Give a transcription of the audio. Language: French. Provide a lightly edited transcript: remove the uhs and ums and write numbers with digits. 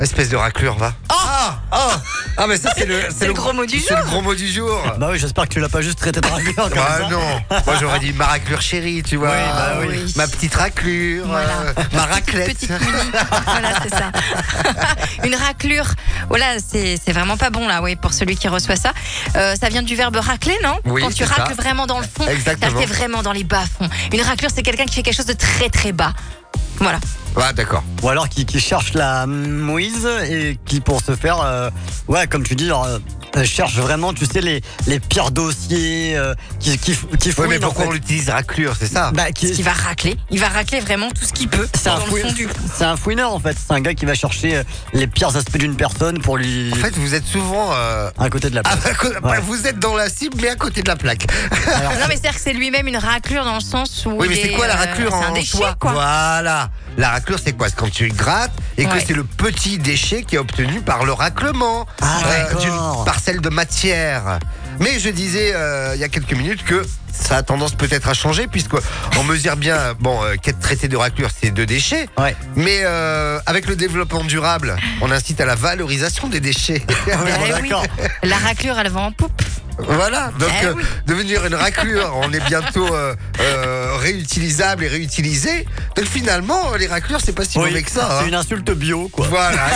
Espèce de raclure, va. Ah, mais ça, c'est le gros mot du C'est jour. le gros mot du jour. Bah oui, j'espère que tu l'as pas juste traité de raclure comme Ah ça. non, moi j'aurais dit ma raclure chérie, tu vois. Oui, bah oui. Ma petite raclure, Voilà. ma raclette. Petite mini. Voilà, c'est ça. Une raclure. Voilà, c'est vraiment pas bon là, oui, pour celui qui reçoit ça. Ça vient du verbe racler, non? Oui, Quand tu c'est ça. racles vraiment dans le fond. Exactement. Là, t'es vraiment dans les bas-fonds. Une raclure, c'est quelqu'un qui fait quelque chose de très très bas. Voilà. Ah, d'accord. Ou alors qui cherche la mouise et qui pour ce faire, ouais, comme tu dis, cherche vraiment, tu sais, les pires dossiers qui Oui, fouinent. mais pourquoi en on fait. l'utilise raclure, c'est ça? Bah, Parce qu'il va racler. Il va racler vraiment tout ce qu'il peut dans le fond du. C'est un fouineur en fait. C'est un gars qui va chercher les pires aspects d'une personne pour lui. En fait, vous êtes souvent. À côté de la Ah, plaque. bah, vous êtes dans la cible, mais à côté de la plaque. Alors, Non, mais c'est-à-dire que c'est lui-même une raclure dans le sens où. Oui, mais il c'est quoi la raclure c'est en un déchet, soi? quoi. Voilà. La raclure, c'est quoi? C'est quand tu grattes et que Ouais. c'est le petit déchet qui est obtenu par le raclement d'accord. d'une parcelle de matière. Mais je disais il y a quelques minutes que ça a tendance peut-être à changer puisqu'on mesure bien, qu'être traité de raclure, c'est de déchets. ouais. Mais avec le développement durable, on incite à la valorisation des déchets. Eh oui. d'accord. La raclure, elle va en poupe. Voilà, donc oui. devenir une raclure, on est bientôt réutilisable et réutilisé. Donc finalement, les raclures, c'est pas si mauvais que ça. C'est Hein. une insulte bio, quoi. Voilà.